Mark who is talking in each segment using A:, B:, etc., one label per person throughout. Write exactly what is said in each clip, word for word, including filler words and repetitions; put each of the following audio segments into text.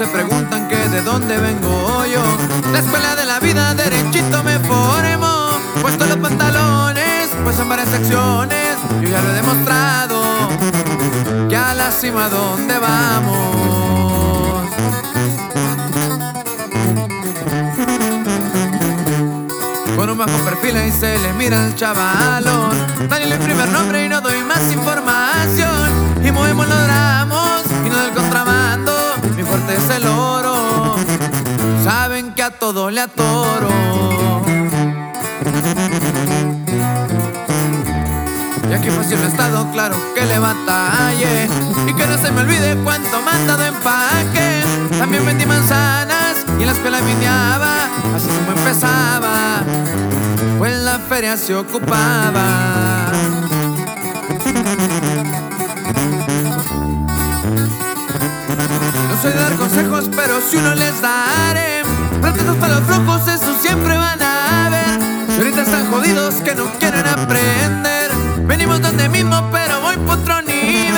A: se preguntan que de dónde vengo yo. La escuela de la vida derechito me formó. Puesto los pantalones, pues en varias secciones. Yo ya lo he demostrado, que a la cima donde vamos. Con un bajo perfil y se le mira al chavalón. Daniel el primer nombre y no doy más información. Y movemos los gramos y no del contrabando. Mi fuerte es el oro. Saben que a todo le atoro. Y aquí fácil no ha estado claro que le batalle. Y que no se me olvide cuánto mandado empaque. También vendí manzanas y en la escuela viniaba. Así como empezaba, pues la feria se ocupaba. No soy de dar consejos, pero si uno les daré. Pretextos para los flojos, eso siempre van a ver. Si ahorita están jodidos que no quieren aprender. Venimos donde mismo, pero voy por otro nivel.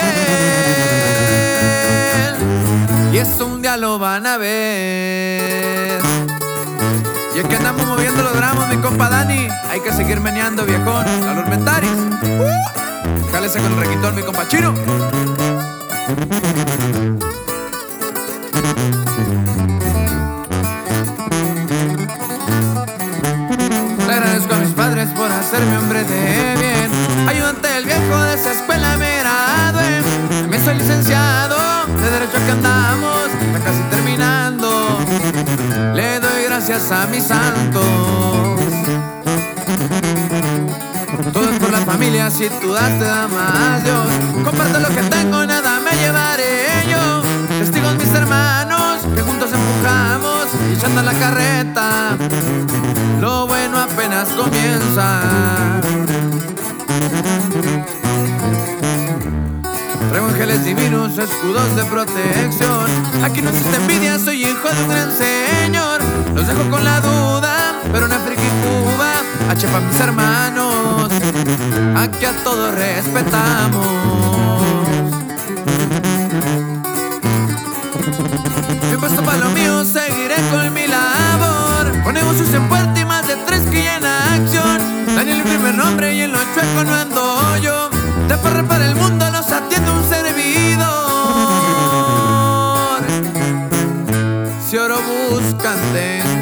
A: Y eso un día lo van a ver. Y es que andamos moviendo los gramos, mi compa Dani. Hay que seguir meneando, viejón. A los mentaris. Uh, Jálese con el requintón, mi compa Chino. Le agradezco a mis padres por hacerme hombre de bien. Ayudante del viejo de esa escuela me gradué. También soy licenciado de derecho que andamos, ya casi terminando. Le doy gracias a mis santos. Todo es por la familia, si tú das te da más Dios. Comparto lo que tengo, nada me llevaré yo. Testigos mis hermanos, que juntos empujamos y echando la carreta. Lo bueno apenas comienza. Traigo ángeles divinos, escudos de protección. Aquí no existe envidia, soy hijo de un gran señor. Los dejo con la duda, pero una friki Cuba. H pa' mis hermanos, aquí a todos respetamos. Bien puesto para lo mío, seguiré con mi labor. Con negocios en puerta y más de tres que ya en acción. Daniel el primer nombre y en los chuecos no ando yo. De parra para el mundo los atiende un servidor. Si oro buscan, tengo.